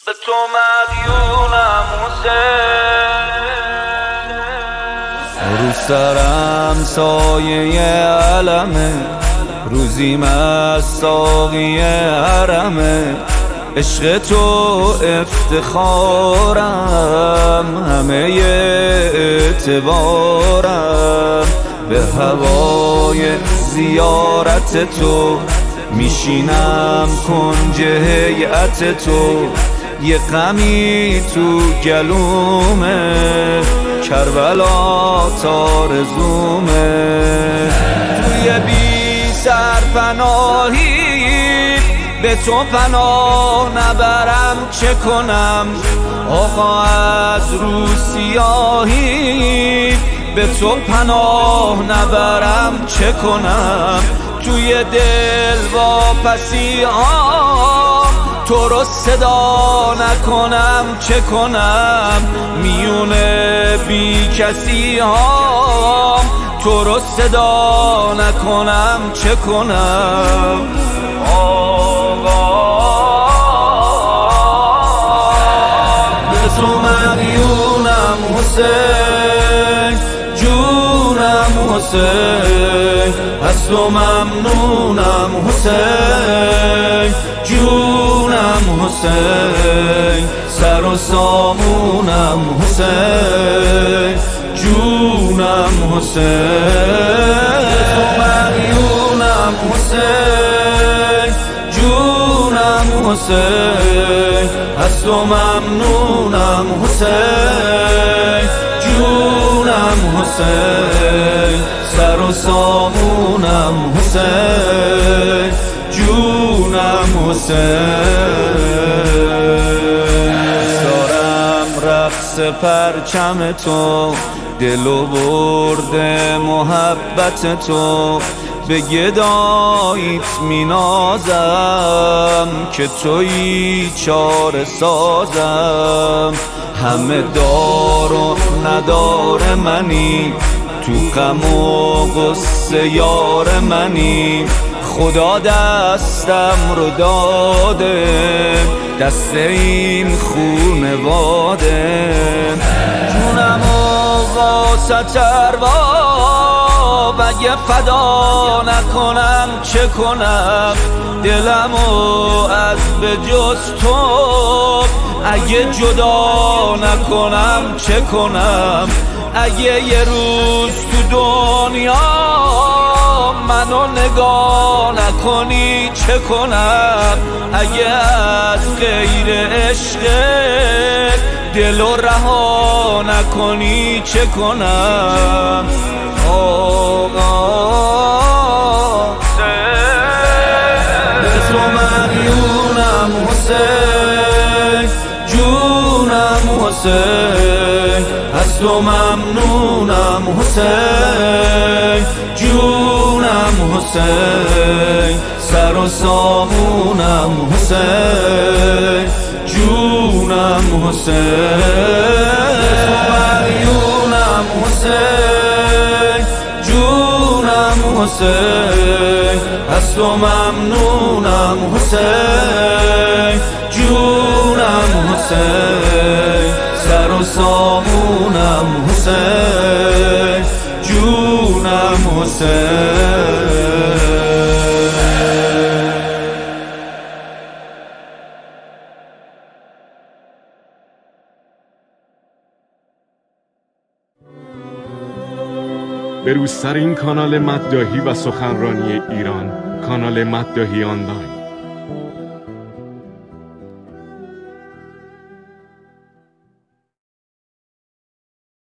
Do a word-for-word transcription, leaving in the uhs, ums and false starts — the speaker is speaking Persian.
به تو مدیونم حسین، رو سرم سایه علمه، روزیم از ساقی حرمه، عشق تو افتخارم، همه اعتبارم، به هوای زیارت تو میشینم کنج هیئت تو، یه غمی تو گلومه، کربلا تارزومه، توی بی سرپناهی به تو پناه نبرم چه کنم، آقا از رو سیاهی به تو پناه نبرم چه کنم، توی دل واپسی ها تو رو صدا نکنم چه کنم، میونه بی کسی ها تو رو صدا نکنم چه کنم. آقا به تو مدیونم حسین، جونم حسین، از تو ممنونم حسین، جونم حسین، سر و سامونم حسین، جونم حسین، به تو مدیونم حسین، جونم حسین، از تو ممنونم حسین، جونم حسین، سر و سامونم حسین، جونم حسین، دارم رقص پرچم تو، دلو برده محبت تو، به گداییت مینازم که تویی چاره سازم، همه دار و ندار منی، تو غم و غصه یار منی، خدا دستم رو داده، دست این خونواده، جونم و واسط ارباب اگه فدا نکنم چه کنم، دلم و از به جز تو اگه جدا نکنم چه کنم، اگه یه روز تو دنیا منو نگاه نکنی چه کنم، اگه از غیر عشقت دلو رها نکنی چه کنم. آقا به تو مدیونم حسین، جونم حسین، از تو ممنونم حسین، جونم حسین، سر و سامونم حسین، جونم حسین، به تو مدیونم حسین، جونم حسین، از تو ممنونم حسین، جونم حسین، سر و سامونم حسین، جونم حسین. بروزترین کانال مداحی و سخنرانی ایران، کانال مداحی آنلاین.